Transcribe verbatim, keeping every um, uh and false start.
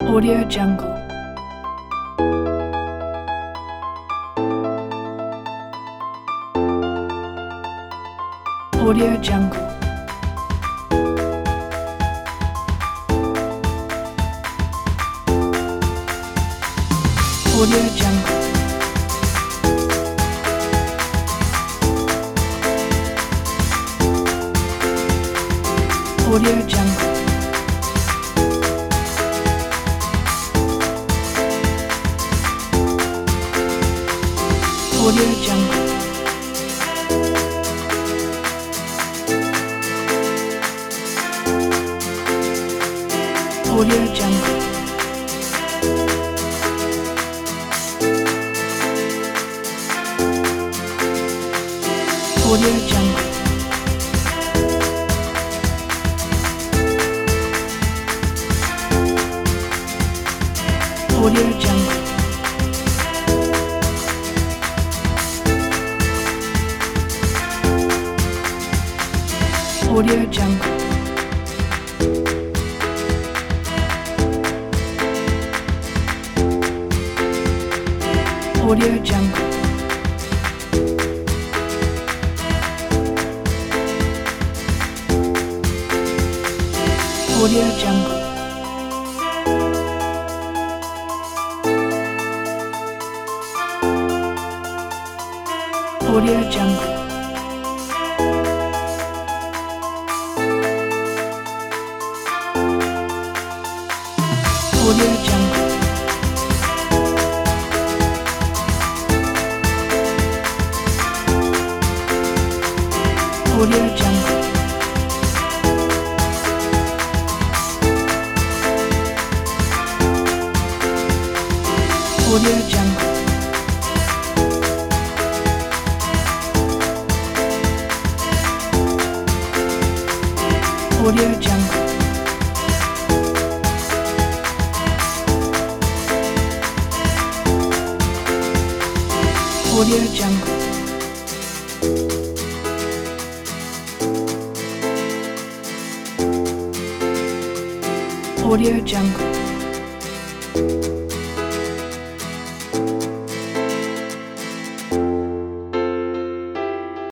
Audio Jungle. Audio Jungle. Audio Jungle. Audio Jungle. Audio Jungle. Audio Jungle. Audio Jungle. Audio Jungle. Audio Jungle. Audio Jungle. Audio Jungle. Audio Jungle. Audio Jungle. Audio Jungle. Audio Jungle. Audio Jungle. Audio Jungle. Audio Jungle.